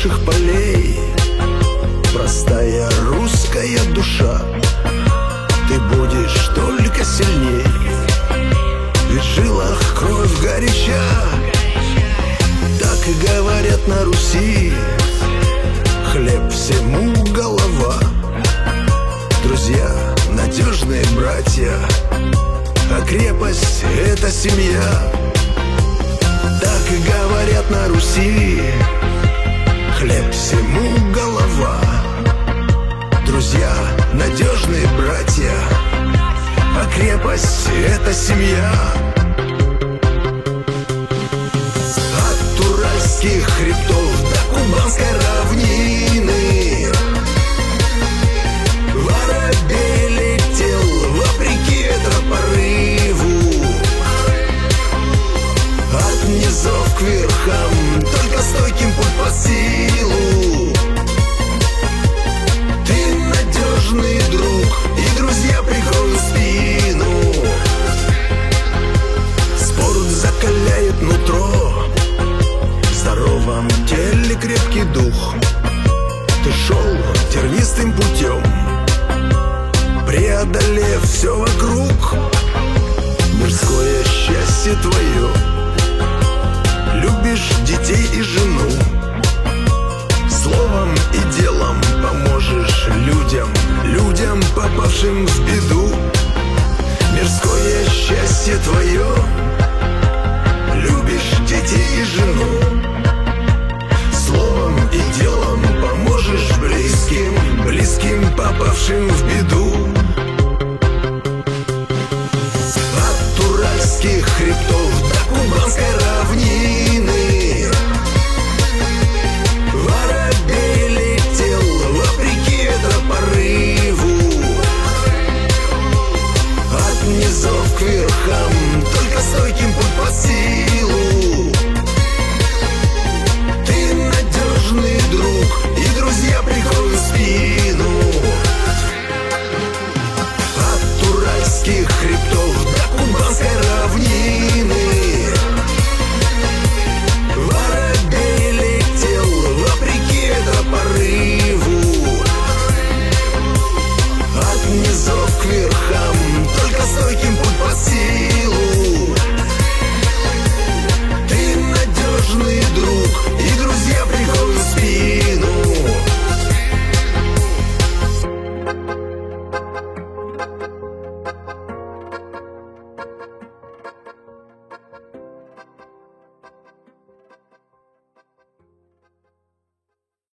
наших полей. Простая русская душа, ты будешь только сильней, ведь в жилах кровь горяча. Так и говорят на Руси: хлеб всему голова. Друзья, надежные братья, а крепость — это семья. Так и говорят на Руси: хлеб всему голова. Друзья, надежные братья, а крепость — это семья. От уральских хребтов до кубанской равнины воробей летел вопреки ветропорыву. От низов к верхам только стойким путь по силу. Ты надежный друг, и друзья прикроют спину. Спорт закаляет нутро, в здоровом теле крепкий дух. Ты шел тернистым путем, преодолев все вокруг. Мужское счастье твое, любишь детей и жену. Словом и делом поможешь людям, людям, попавшим в беду. Мирское счастье твое, любишь детей и жену. Словом и делом поможешь близким, близким, попавшим в беду. От уральских хребтов до кубанской равнины воробей летел вопреки ветропорыву. От низов к верхам только стойким путь по силу. Ты надежный друг,